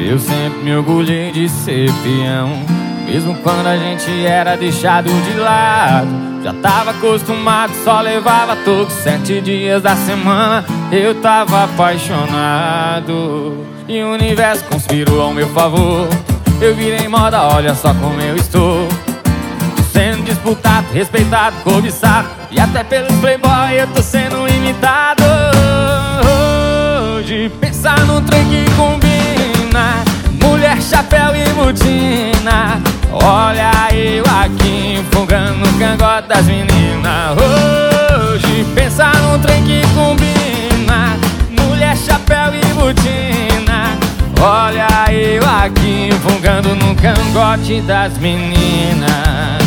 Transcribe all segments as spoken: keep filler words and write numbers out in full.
Eu sempre me orgulhei de ser peão, mesmo quando a gente era deixado de lado. Já tava acostumado, só levava todos sete dias da semana. Eu tava apaixonado e o universo conspirou ao meu favor. Eu virei moda, olha só como eu estou. Tô sendo disputado, respeitado, cobiçado, e até pelos playboy eu tô sendo imitado. Hoje pensar num trem que combina, mulher, chapéu e botina. Olha eu aqui enfogando no cangote das meninas. Hoje pensar num trem que combina, mulher, chapéu e botina. Olha eu aqui enfogando no cangote das meninas.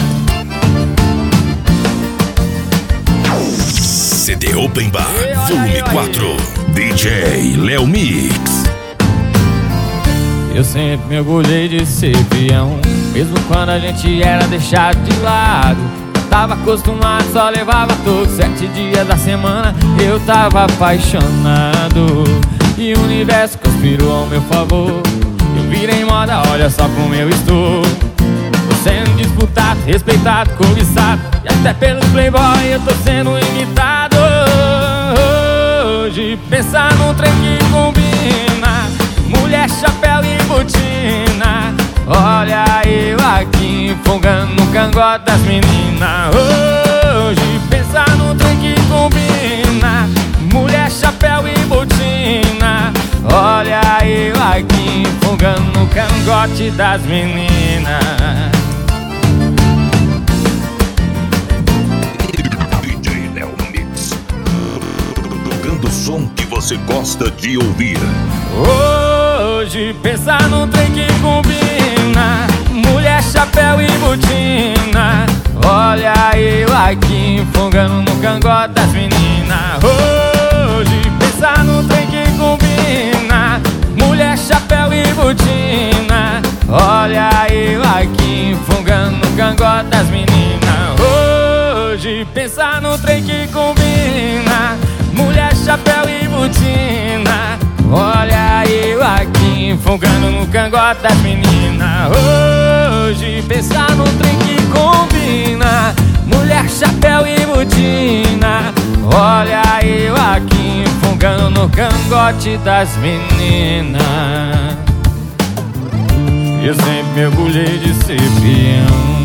C D Open Bar, volume quatro, D J Léo Mix. Eu sempre me orgulhei de ser peão, mesmo quando a gente era deixado de lado. Eu tava acostumado, só levava todos sete dias da semana. Eu tava apaixonado e o universo conspirou ao meu favor. Eu virei moda, olha só como eu estou. Tô sendo disputado, respeitado, cobiçado, e até pelos playboy eu tô sendo imitado. Hoje pensar num trem que combina, mulher, chapéu e botina. Olha eu aqui enfogando no cangote das meninas. Hoje pensar num trem que combina, mulher, chapéu e botina. Olha eu aqui enfogando no cangote das meninas. D J Léo Mix, tocando o som que você gosta de ouvir. Hoje pensar num trem que combina, mulher, chapéu e botina. Olha eu aqui enfogando no cangote das meninas. Hoje pensar num trem que combina, mulher, chapéu e botina. Olha eu aqui enfogando no cangote das meninas. Hoje pensar num trem que combina, mulher, chapéu e botina. Olha eu aqui enfogando no cangote das meninas. Hoje pensar num trem que combina, mulher, chapéu e botina. Olha eu aqui enfogando no cangote das meninas. Eu sempre me orgulhei de ser peão.